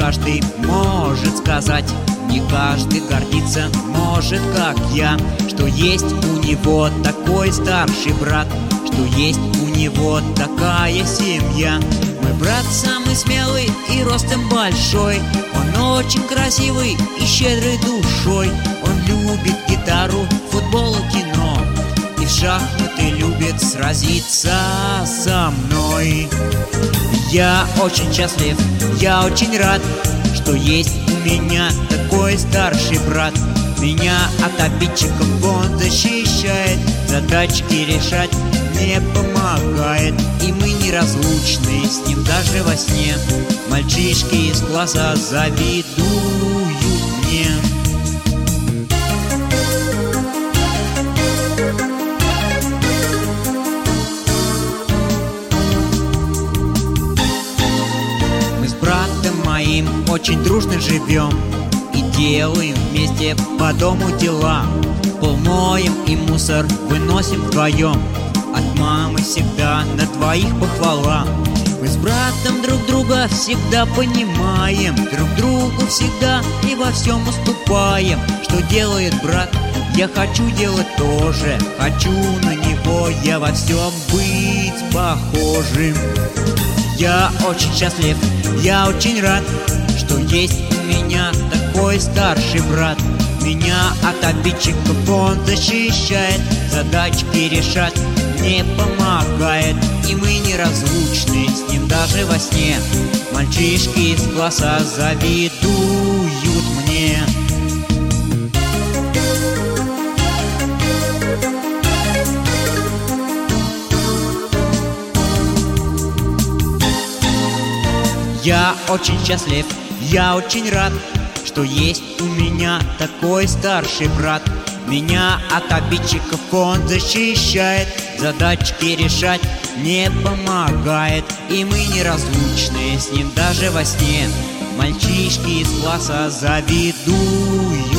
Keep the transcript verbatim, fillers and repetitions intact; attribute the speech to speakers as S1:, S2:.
S1: каждый может сказать, не каждый гордится, может, как я, что есть у него такой старший брат, что есть у него такая семья. Мой брат самый смелый и ростом большой, он очень красивый и щедрой душой. Он любит гитару, футбол и кино, и в шахматы любит сразиться со мной. Я очень счастлив, я очень рад, что есть у меня такой старший брат. Меня от обидчиков он защищает, задачки решать мне помогает. И мы неразлучны с ним даже во сне. Мальчишки из класса завидуют мне. Мы с братом моим очень дружно живем и делаем вместе по дому дела. Пол моем и мусор выносим вдвоем, от мамы всегда на двоих похвала. Мы с братом друг друга всегда понимаем, друг другу всегда и во всем уступаем. Что делает брат, я хочу делать тоже, хочу на него я во всем быть похожим. Я очень счастлив, я очень рад, что есть у меня такой старший брат. Меня от обидчиков он защищает, задачки решать мне помогает. И мы неразлучны с ним даже во сне. Мальчишки из класса завидуют мне. Я очень счастлив, я очень рад, что есть у меня такой старший брат. Меня от обидчиков он защищает, задачки решать мне помогает. И мы неразлучны с ним даже во сне. Мальчишки из класса завидуют